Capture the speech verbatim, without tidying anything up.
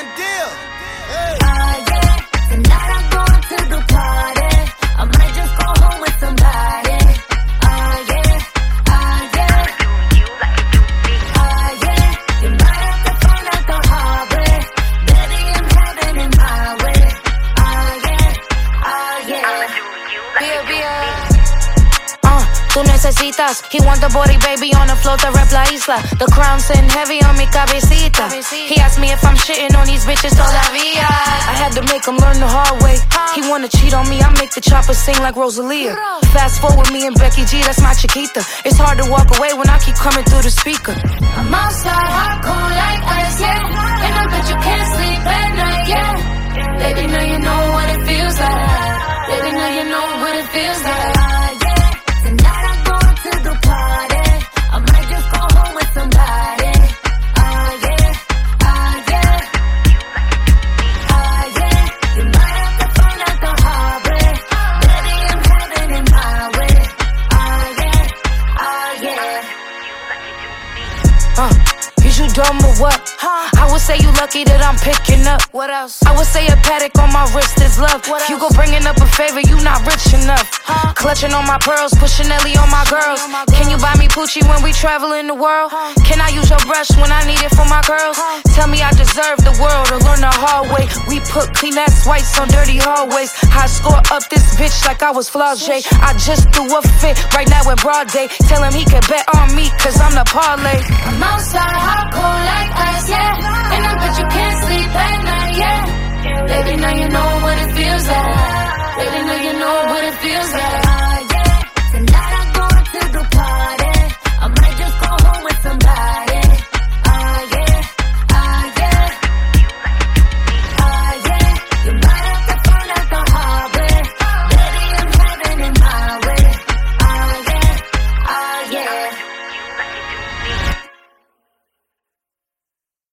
done deal. Hey. Uh, yeah, tonight I'm going to the party. I might just go home with somebody. Uh, yeah, uh, yeah. Uh, yeah, you might have to find out the hard way. Baby, I'm having it my way. Uh, yeah, uh, yeah. Bia, Bia. Uh, tú necesitas. He want the body, baby, on the floor to rep la isla. The crown sitting heavy on mi cabecita. He asked me if I'm shitting on these bitches todavía. I had to make him learn the hard way. He wanna cheat on me, I make the chopper sing like Rosalia. Fast forward me and Becky G, that's my chiquita. It's hard to walk away when I keep coming through the speaker. I'm outside, hardcore like ice, yeah. And I bet you can't sleep at night, yeah. Baby, now you know what it feels like. Baby, now you know what it feels like. Uh, yeah, tonight I'm going to the party. I might just go home with somebody. Uh, yeah, uh, yeah. Uh, yeah, you might have to find out the hard way. Baby, I'm having it my way. Uh, yeah, uh, yeah. Uh, is you dumb or what? Huh? I would say you lucky that I'm picking up. What else? I would say a Patek on my wrist is love. What else? You go bringing up a favor, you not rich enough. Huh? Clutching on my pearls, pushing Ellie on my girls. On my girls. Can you buy me Poochie when we travel in the world? Huh? Can I use your brush when I need it for my curls? Huh? Tell me I deserve the world or learn the hard way. We put Kleenex wipes on dirty hallways. I score up this bitch like I was Flaugier. I just threw a fit right now in broad day. Tell him he can bet on me cause I'm the parlay. I'm outside, hardcore like ice, yeah. And I bet you can't sleep at night, yeah. Baby, now you know what it feels like. Baby, now you know what it feels like.